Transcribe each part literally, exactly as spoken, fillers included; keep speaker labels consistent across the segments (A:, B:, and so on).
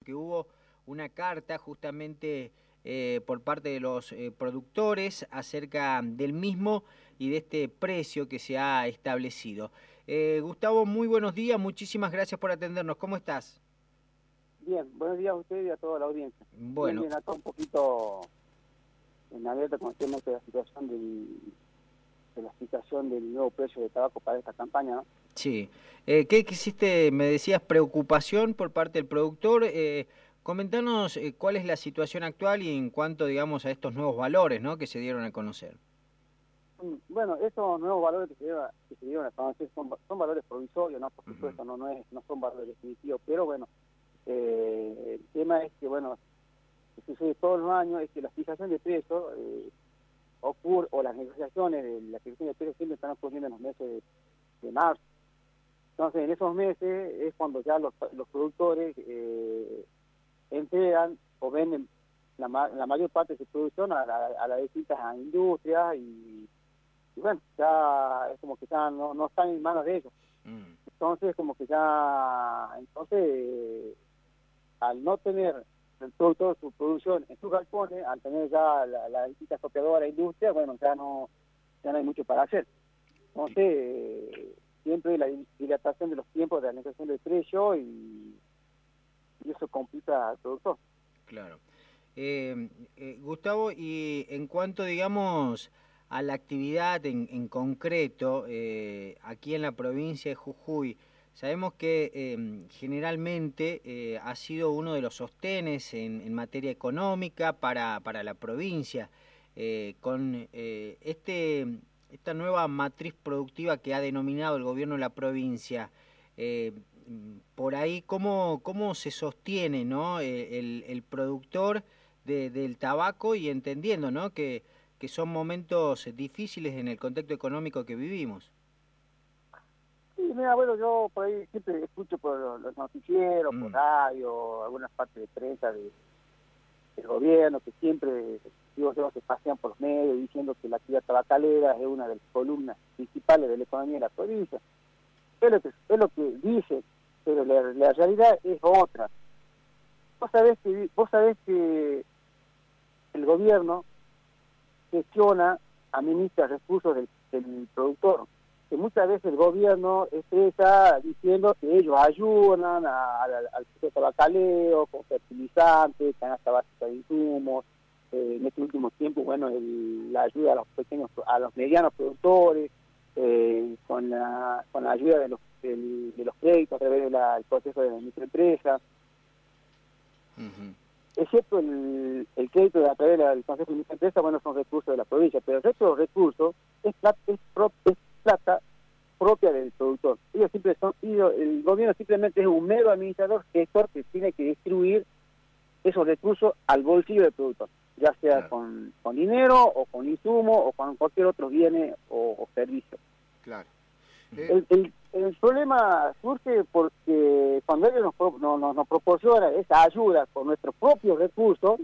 A: que hubo una carta justamente eh, por parte de los eh, productores acerca del mismo y de este precio que se ha establecido. Eh, Gustavo, muy buenos días, muchísimas gracias por atendernos. ¿Cómo estás?
B: Bien, buenos días a usted y a toda la audiencia. Bien,
A: Bueno,
B: bien, acá un poquito en alerta con el tema de la situación del, de la explicación del nuevo precio de tabaco para esta campaña, ¿no?
A: sí. Eh, ¿qué existe? Me decías preocupación por parte del productor. Eh, comentanos eh, cuál es la situación actual y en cuanto, digamos, a estos nuevos valores, ¿no?, que se dieron a conocer.
B: Mm, Bueno, estos nuevos valores que se dieron, a- que se dieron a conocer son, son valores provisorios, ¿no? Por
A: Ujú,
B: supuesto, no no es no son valores definitivos, pero bueno, eh, el tema es que, bueno, lo que sucede todos los años es que la fijación de precios eh, ocurre, o las negociaciones de la fijación de precios siempre están ocurriendo en los meses de, de marzo. Entonces, en esos meses es cuando ya los, los productores eh, entregan o venden la, ma la mayor parte de su producción a, la, a las distintas industrias y, y bueno, ya es como que ya no, no están en manos de ellos.
A: mm,
B: Entonces, como que ya, entonces, eh, al no tener el productor su producción en sus galpones, al tener ya la, la distintas copiadoras industria, bueno, ya no, ya no hay mucho para hacer. Entonces, eh, siempre la dilatación de los tiempos de la negociación del precio y, y eso complica al productor.
A: claro. Eh, eh, Gustavo, y en cuanto, digamos, a la actividad en, en concreto, eh, aquí en la provincia de Jujuy, sabemos que eh, generalmente eh, ha sido uno de los sostenes en, en materia económica para, para la provincia, eh, con eh, este, esta nueva matriz productiva que ha denominado el gobierno de la provincia. Eh, por ahí, ¿cómo, cómo se sostiene, ¿no?, eh, el, el productor de, del tabaco, y entendiendo, ¿no?, que, que son momentos difíciles en el contexto económico que vivimos?
B: Sí, mira, bueno, yo por ahí siempre escucho por los, los noticieros, por
A: Mm,
B: radio, algunas partes de prensa de, del gobierno, que siempre, digo yo, se pasean por los medios diciendo que la actividad tabacalera es una de las columnas principales de la economía de la provincia. Es lo que, es lo que dice, pero la, la realidad es otra. Vos sabés que, vos sabés que el gobierno gestiona, administra recursos del, del productor, que muchas veces el gobierno expresa diciendo que ellos ayudan a, a, al sector tabacalero con fertilizantes, canasta básica de insumos, eh, en este último tiempo, bueno, el, la ayuda a los pequeños, a los medianos productores, eh, con la con la ayuda de los del, de los créditos a través del de proceso de la microempresa,
A: ujú,
B: excepto el, el crédito a través del Consejo de Microempresa, bueno, son recursos de la provincia, pero el resto de los recursos es plata, es, pro, es plata propia del productor. Ellos siempre son, ellos, el gobierno simplemente es un mero administrador, gestor que tiene que distribuir esos recursos al bolsillo del productor, ya sea
A: claro,
B: con, con dinero o con insumo o con cualquier otro bien o, o servicio.
C: Claro.
A: mm,
C: Eh,
B: El, el, el problema surge porque cuando ellos nos, pro- no, no, nos proporcionan esa ayuda con nuestros propios recursos,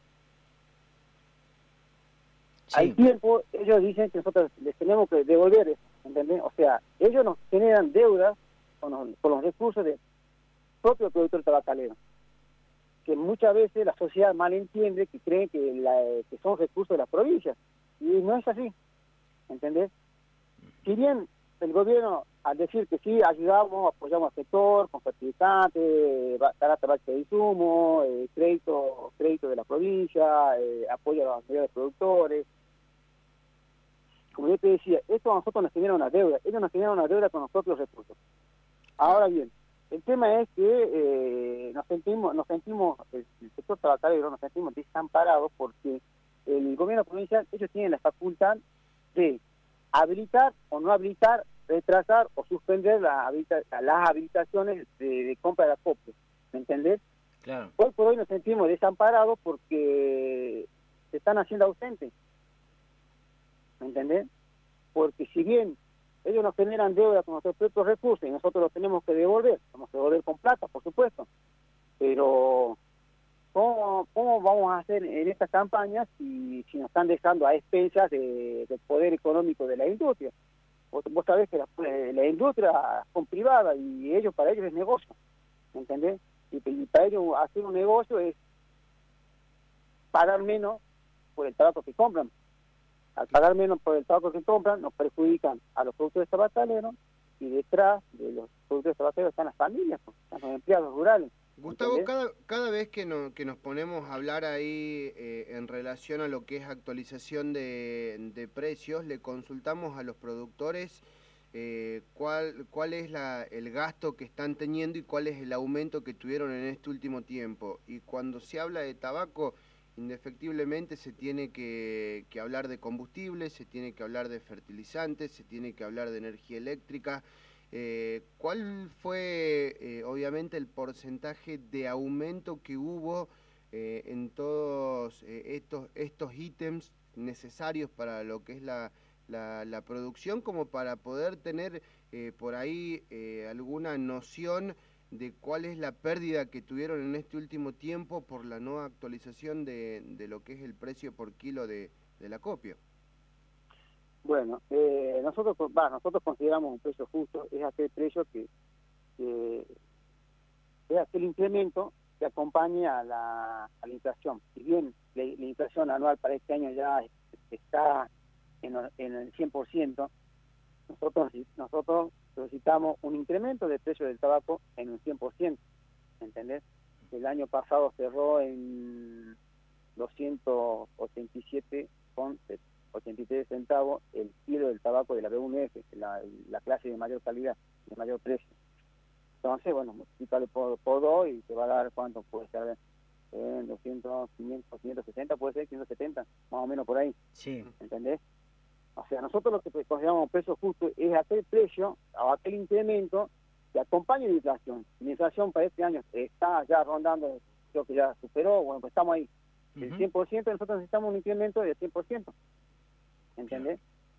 B: al
A: sí,
B: tiempo ellos dicen que nosotros les tenemos que devolver eso, ¿entendés? O sea, ellos nos generan deudas con los, con los recursos del propio productor tabacalero, que muchas veces la sociedad malentiende, que cree que, la, que son recursos de las provincias, y no es así, ¿entendés? Si bien el gobierno, al decir que sí, ayudamos, apoyamos al sector con fertilizantes, canasta básica de insumo, eh, crédito, crédito de la provincia, eh, apoyo a los medios productores, como yo te decía, esto a nosotros nos genera una deuda, ellos nos generan una deuda con los propios recursos.
C: claro.
B: Ahora bien, el tema es que eh, nos sentimos, nos sentimos, el, el sector tabacalero, nos sentimos desamparados porque el gobierno provincial, ellos tienen la facultad de habilitar o no habilitar, retrasar o suspender la habilita las habilitaciones de, de compra de acopio, ¿me entendés?
A: claro,
B: Hoy por hoy nos sentimos desamparados porque se están haciendo ausentes, ¿me entendés? Porque si bien ellos nos generan deuda con nuestros propios recursos y nosotros los tenemos que devolver, tenemos que devolver con plata, por supuesto, pero ¿cómo, cómo vamos a hacer en estas campañas si, si nos están dejando a expensas de, del poder económico de la industria? Vos, vos sabés que la, la industria son privada y ellos para ellos es negocio, ¿me entendés? Y, y para ellos hacer un negocio es pagar menos por el tabaco que compran. Al pagar menos por el tabaco que compran, nos perjudican a los productores tabacaleros, y detrás de los productores tabacaleros están las familias, pues, están los empleados rurales.
C: Gustavo, cada, cada vez que, no, que nos ponemos a hablar ahí eh, en relación a lo que es actualización de, de precios, le consultamos a los productores eh, cuál, cuál es la, el gasto que están teniendo y cuál es el aumento que tuvieron en este último tiempo. Y cuando se habla de tabaco, indefectiblemente se tiene que, que hablar de combustible, se tiene que hablar de fertilizantes, se tiene que hablar de energía eléctrica. Eh, ¿Cuál fue, eh, obviamente, el porcentaje de aumento que hubo eh, en todos eh, estos, estos ítems necesarios para lo que es la, la, la producción, como para poder tener eh, por ahí eh, alguna noción de cuál es la pérdida que tuvieron en este último tiempo por la no actualización de, de lo que es el precio por kilo de, del acopio?
B: Bueno, eh, nosotros va, nosotros consideramos un precio justo, es aquel precio que, que es aquel incremento que acompañe a la, a la inflación. Si bien la, la inflación anual para este año ya está en, en el cien por ciento, nosotros nosotros solicitamos un incremento del precio del tabaco en un cien por ciento, ¿entendés? El año pasado cerró en doscientos ochenta y siete con ochenta y tres centavos el kilo del tabaco de la B uno F, la, la clase de mayor calidad, de mayor precio. Entonces, bueno, multiplicarle por, por dos y te va a dar cuánto puede ser, eh, doscientos, quinientos, quinientos sesenta, puede ser quinientos setenta, más o menos por ahí.
A: Sí.
B: ¿Entendés? O sea, nosotros lo que consideramos precio justo es aquel precio o aquel incremento que acompañe la inflación. La inflación para este año está ya rondando, creo que ya superó, bueno, pues estamos ahí. El cien por ciento, nosotros necesitamos un incremento del cien por ciento. ¿Entendés?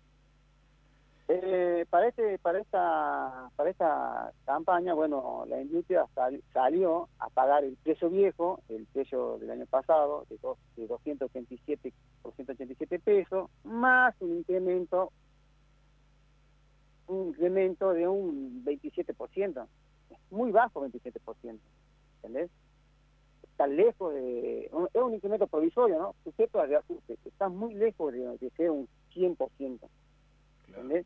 B: Claro. Eh, para este, para esta, para esta campaña, bueno, la industria sal, salió a pagar el precio viejo, el precio del año pasado, de, dos, de doscientos ochenta y siete, doscientos ochenta y siete pesos, más un incremento, un incremento de un veintisiete por ciento. Es muy bajo, veintisiete por ciento. ¿Entendés? Está lejos de... Es un incremento provisorio, ¿no? Sujeto a reajuste. Está muy lejos de, de ser un cien por ciento. ¿Entendés?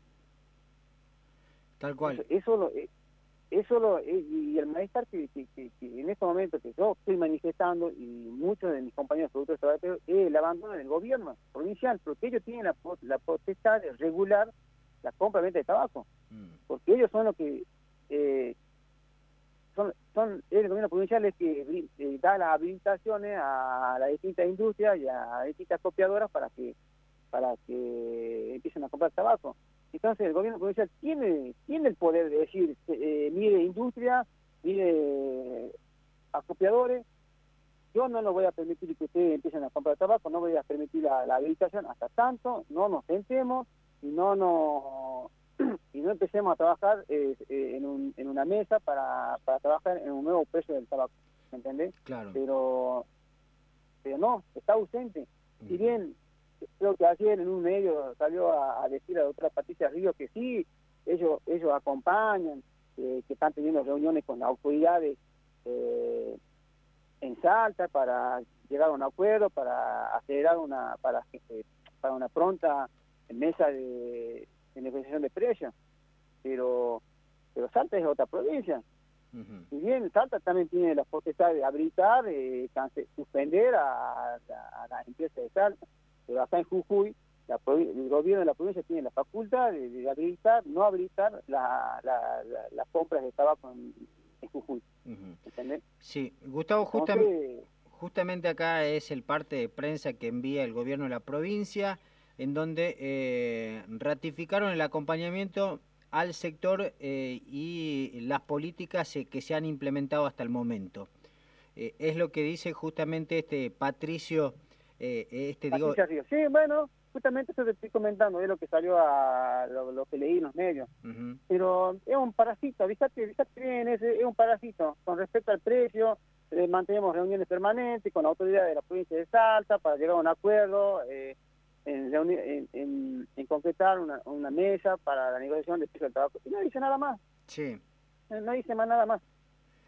A: Tal cual.
B: Eso, eso lo... Eso lo, y el malestar que, que, que, que en este momento que yo estoy manifestando, y muchos de mis compañeros productores trabajadores, es el abandono del gobierno provincial, porque ellos tienen la, la potestad de regular la compra y venta de tabaco. Mm. Porque ellos son los que... Eh, Son, son el gobierno provincial es que eh, da las habilitaciones a las distintas industrias y a distintas copiadoras para que para que empiecen a comprar tabaco. Entonces el gobierno provincial tiene tiene el poder de decir, eh, mire industria, mire acopiadores, yo no lo voy a permitir que ustedes empiecen a comprar tabaco, no voy a permitir la, la habilitación hasta tanto, no nos sentemos y no nos... y no empecemos a trabajar eh, eh, en, un, en una mesa para, para trabajar en un nuevo precio del tabaco, ¿me entendés?
A: Claro.
B: Pero, pero no, está ausente.
A: Uh-huh.
B: Si bien, creo que ayer en un medio salió a, a decir a la doctora Patricia Ríos que sí, ellos ellos acompañan, eh, que están teniendo reuniones con las autoridades eh, en Salta para llegar a un acuerdo, para acelerar una, para, eh, para una pronta mesa de de negociación de precios, pero pero Salta es otra provincia. Uh-huh. Si bien Salta también tiene la potestad de habilitar, eh, suspender a, a, a las empresas de Salta, pero acá en Jujuy la, el gobierno de la provincia tiene la facultad de, de habilitar, no habilitar la, la, la, las compras de tabaco en, en Jujuy. Uh-huh. ¿Entendés?
A: Sí, Gustavo, justamente, justamente acá es el parte de prensa que envía el gobierno de la provincia, en donde eh, ratificaron el acompañamiento al sector eh, y las políticas eh, que se han implementado hasta el momento. Eh, es lo que dice justamente este Patricio, eh, este digo...
B: Patricio, sí, bueno, justamente eso te estoy comentando, es lo que salió a lo, lo que leí en los medios. Uh-huh. Pero es un parásito, fíjate, fíjate bien, es, es un parásito. Con respecto al precio, eh, mantenemos reuniones permanentes con la autoridad de la provincia de Salta para llegar a un acuerdo, eh, En, en, en, en concretar una, una mesa para la negociación del precio del tabaco. Y no dice nada más.
A: Sí.
B: No dice más nada más.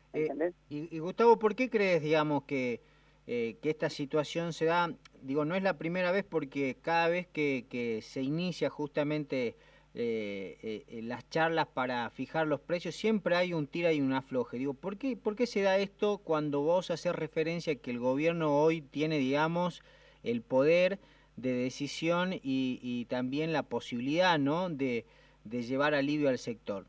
B: ¿entendés?
A: Eh, y, y Gustavo, ¿por qué crees, digamos, que, eh, que esta situación se da? Digo, no es la primera vez porque cada vez que, que se inicia justamente eh, eh, las charlas para fijar los precios, siempre hay un tira y un afloje. Digo, ¿por qué, ¿por qué se da esto cuando vos haces referencia a que el gobierno hoy tiene, digamos, el poder de decisión y, y también la posibilidad, ¿no?, de, de llevar alivio al sector?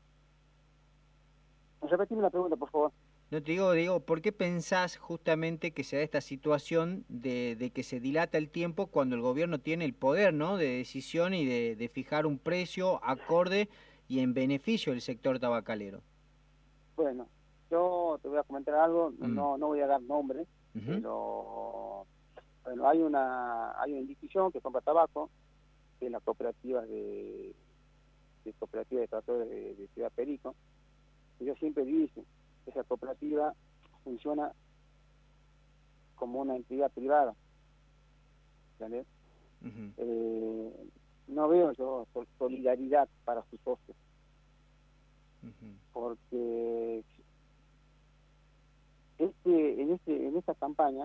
B: Repetime la pregunta, por favor.
A: No te digo, digo, ¿por qué pensás justamente que se da esta situación de, de que se dilata el tiempo cuando el gobierno tiene el poder, ¿no?, de decisión y de, de fijar un precio acorde y en beneficio del sector tabacalero?
B: Bueno, yo te voy a comentar algo,
A: Mm.
B: no no voy a dar nombres,
A: Uh-huh.
B: pero bueno, hay una hay una institución que compra tabaco, que es la cooperativa de, de cooperativa de tratadores de, de Ciudad Perico, y yo siempre dije, esa cooperativa funciona como una entidad privada, ¿entendés?
A: Uh-huh.
B: Eh, no veo yo solidaridad para sus socios,
A: Uh-huh.
B: porque este en este en esta campaña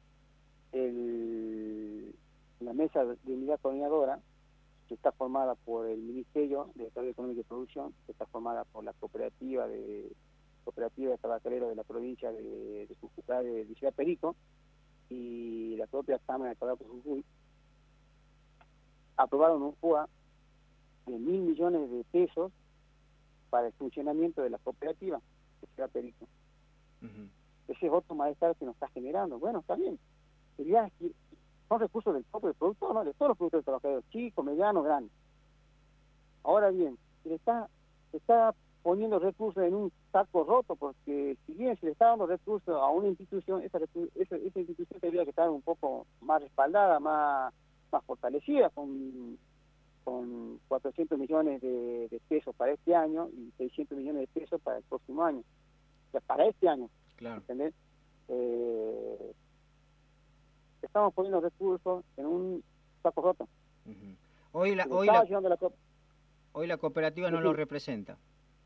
B: el, la mesa de unidad coordinadora, que está formada por el Ministerio de Desarrollo Económico y Producción, que está formada por la cooperativa de cooperativa de tabacaleros de la provincia de, de Jujuy, de, de Ciudad Perico, y la propia Cámara de Tabaco de Jujuy, aprobaron un P U A de mil millones de pesos para el funcionamiento de la cooperativa de Ciudad Perico.
A: Uh-huh.
B: Ese es otro malestar que nos está generando. Bueno, está bien. Sería, son recursos del propio productor, ¿no?, de todos los productores tabacaleros, chicos, medianos, grandes. Ahora bien, se le está, se está poniendo recursos en un saco roto, porque si bien se le está dando recursos a una institución, esa, esa, esa institución tendría que estar un poco más respaldada, más, más fortalecida, con, con cuatrocientos millones de, de pesos para este año y seiscientos millones de pesos para el próximo año. O sea, para este año,
A: Claro.
B: ¿entendés? Eh, estamos poniendo recursos en un saco roto.
A: Uh-huh. Hoy la,
B: Se le
A: hoy
B: estaba
A: la,
B: llevando la co-
A: hoy la cooperativa
B: es
A: no lo
B: decir,
A: representa.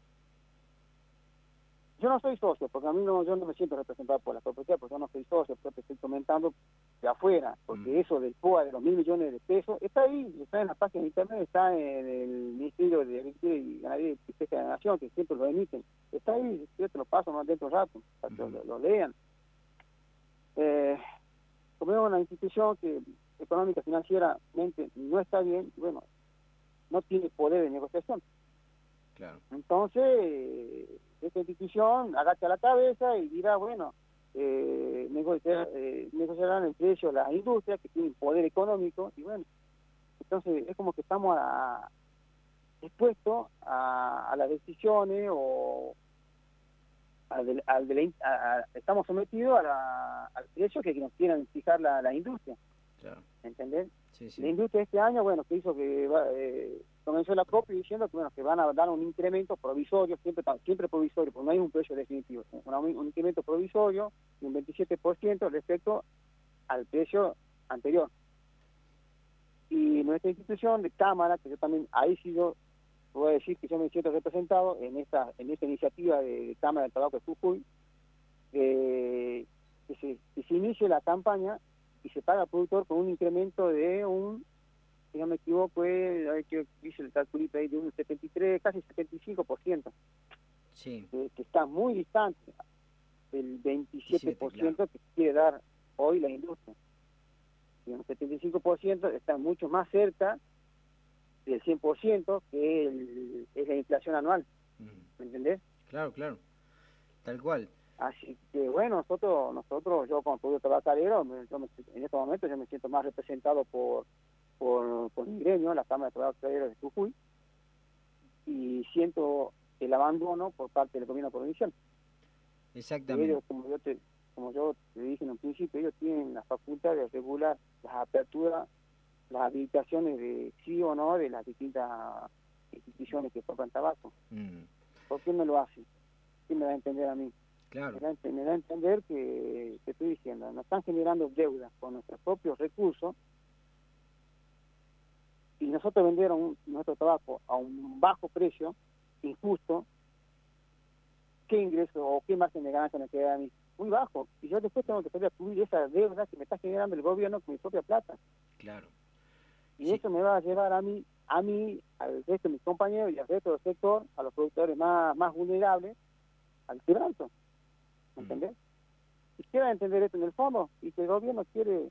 B: yo no soy socio, porque a mí no, yo no me siento representado por la cooperativa, porque yo no soy socio, porque te estoy comentando de afuera, porque
A: Mm.
B: eso del P U A de los mil millones de pesos está ahí, está en la página de internet, está en el Ministerio de Agricultura y Ganadería y Pesca de la Nación, que siempre lo emiten, está ahí, yo te lo paso más dentro de un rato, para que
A: Uh-huh.
B: lo, lo lean. Eh, como es una institución que económica, financieramente no está bien, bueno, no tiene poder de negociación.
A: Claro.
B: Entonces, esta institución agacha la cabeza y dirá, bueno, eh, negociar, eh, negociarán el precio las industrias que tienen poder económico, y bueno, entonces es como que estamos a, expuestos a, a las decisiones o al de, al de la, a, a, estamos sometidos a la, al precio que nos quieran fijar la, la industria.
A: Claro.
B: ¿Entendés?
A: Sí, sí.
B: La industria este año, bueno, que hizo que va, eh, comenzó la COP diciendo que bueno que van a dar un incremento provisorio, siempre siempre provisorio, porque no hay un precio definitivo, un, un incremento provisorio de un veintisiete por ciento respecto al precio anterior. Y nuestra institución de Cámara, que yo también, ahí sí yo voy a decir que yo me siento representado en esta en esta iniciativa de, de Cámara del Tabaco de Jujuy, eh, que, se, que se inicie la campaña y se paga al productor con un incremento de un, si no me equivoco, es, que hice el calculito ahí, de un setenta y tres, casi setenta y cinco por ciento,
A: Sí.
B: que, que está muy distante del veintisiete por ciento
A: claro.
B: que quiere dar hoy la industria. Y un setenta y cinco por ciento está mucho más cerca del cien por ciento, que el, es la inflación anual. ¿Me entendés?
A: Claro, claro. Tal cual.
B: Así que bueno, nosotros, nosotros yo como productor tabacalero, yo me, en estos momentos yo me siento más representado por por, por mi gremio, la Cámara de Tabacaleros de Jujuy, y siento el abandono por parte del gobierno provincial.
A: Exactamente.
B: Ellos, como yo te, como yo te dije en un principio, ellos tienen la facultad de regular las aperturas, las habilitaciones de sí o no de las distintas instituciones que compran tabaco.
A: Mm.
B: ¿Por qué no lo hacen? ¿Qué me da a entender a mí?
A: Claro.
B: Me da, me da a entender que, que estoy diciendo, nos están generando deudas con nuestros propios recursos, y nosotros vendieron nuestro tabaco a un bajo precio, injusto, ¿qué ingreso o qué margen de ganancia me queda a mí? Muy bajo. Y yo después tengo que salir a cubrir esa deuda que me está generando el gobierno con mi propia plata.
A: Claro.
B: Y
A: Sí.
B: eso me va a llevar a mí, a mí, al resto de mis compañeros y al resto del sector, a los productores más, más vulnerables, al quebranto. ¿Me entendés? Y quiera entender esto en el fondo, y que el gobierno quiere,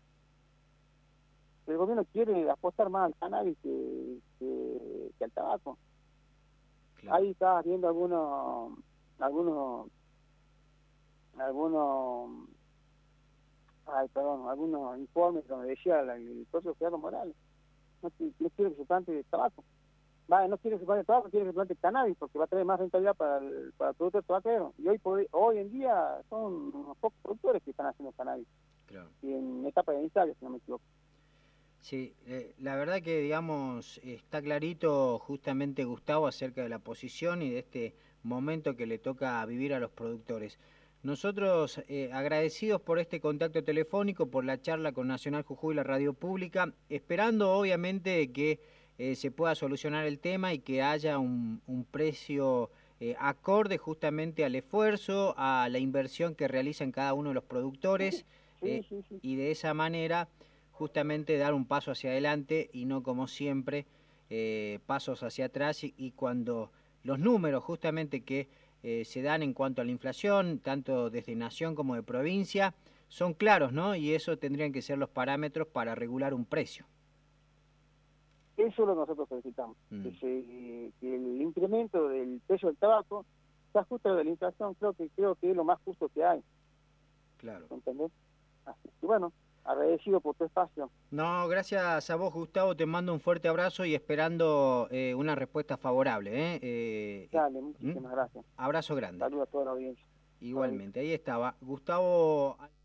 B: el gobierno quiere apostar más al cannabis que, que, que al tabaco. Claro. Ahí estás viendo algunos, algunos, algunos, ay, perdón, algunos informes donde decía el propio Gerardo Morales, no, no quiere que se plante el tabaco. Va, no quiere que se plante tabaco, quiere que se plante cannabis, porque va a traer más rentabilidad para el, para el productor tabacero. Y hoy por, hoy en día son unos pocos productores que están haciendo cannabis. Claro. Y en etapa de ensayo, si no me equivoco.
A: Sí, eh, la verdad que, digamos, está clarito justamente Gustavo acerca de la posición y de este momento que le toca vivir a los productores. Nosotros eh, agradecidos por este contacto telefónico, por la charla con Nacional Jujuy y la radio pública, esperando obviamente que eh, se pueda solucionar el tema y que haya un, un precio eh, acorde justamente al esfuerzo, a la inversión que realizan cada uno de los productores,
B: sí,
A: eh,
B: sí, sí.
A: y de esa manera justamente dar un paso hacia adelante y no como siempre eh, pasos hacia atrás y, y cuando los números justamente que eh, se dan en cuanto a la inflación, tanto desde nación como de provincia, son claros, ¿no? Y eso tendrían que ser los parámetros para regular un precio.
B: Eso es lo que nosotros solicitamos, mm. que, se, que el incremento del precio del tabaco se ajuste a la inflación, creo que creo que es lo más justo que hay.
A: Claro.
B: ¿Entendés? Así que bueno, agradecido por tu espacio.
A: No, gracias a vos, Gustavo, te mando un fuerte abrazo y esperando eh, una respuesta favorable. ¿eh? Eh,
B: Dale, muchísimas ¿Mm? gracias.
A: Abrazo grande.
B: Saludos a toda la audiencia.
A: Igualmente, ahí estaba Gustavo...